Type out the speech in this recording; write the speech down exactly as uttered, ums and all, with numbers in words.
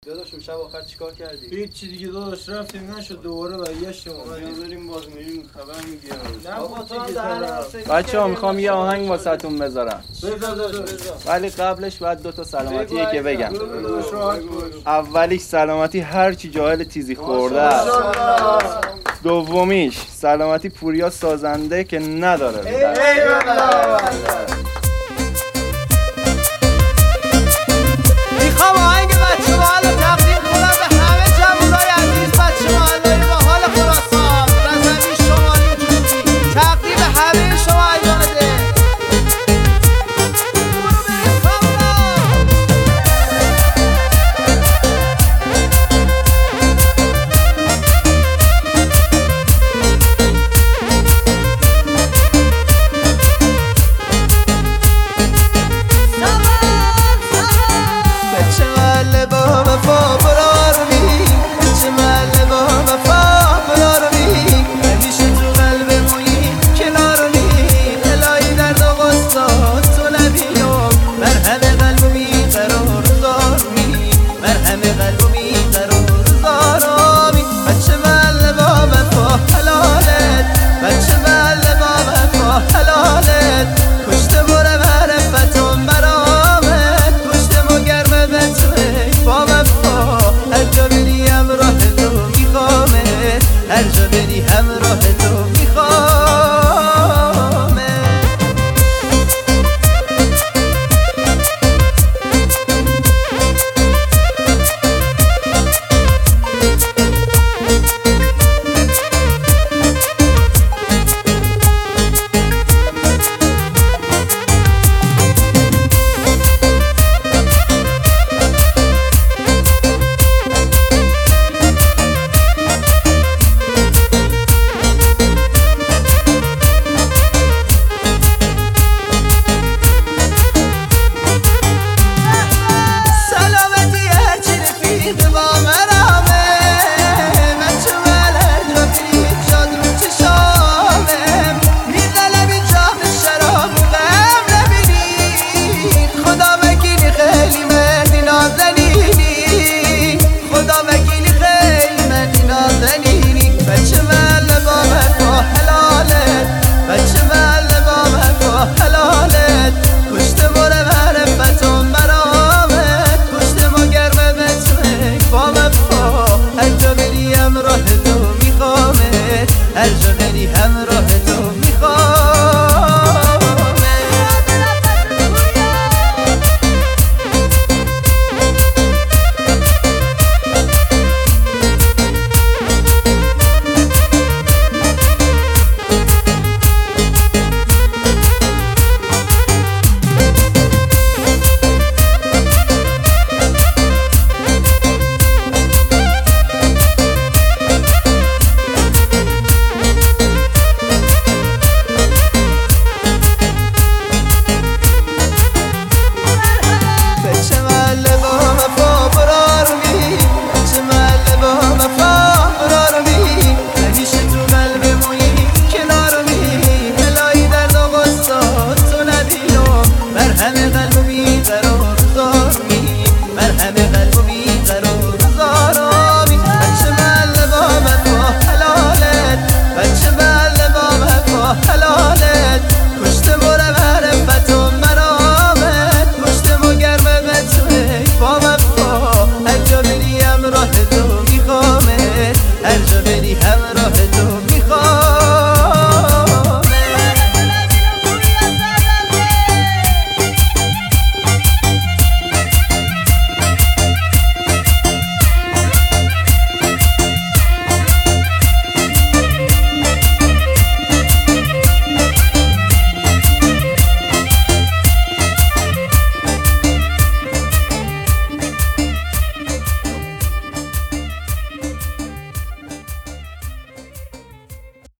داداش اون شب آخر چیکار کردی؟ هیچ چی دیگه داداش، رفتیم نشد دوباره برگشتیم اومدیم. بریم باز میریم خبر میگیرم. نه بابا تو هم دیگه دهن طرف. سرویس بچه‌ها کردی. میخوام یه آهنگ واسهتون بذارم، بذار داداش بذار. ولی قبلش باید دو تا سلامتی بگو که بگم. بگو داداش راحت باش. اولیش سلامتی هر چی جاهل تیزی خورده است. ماشاءالله. دومیش سلامتی پوریا سازنده که نداره. ایوالله. میخوام آهنگ بچه بالا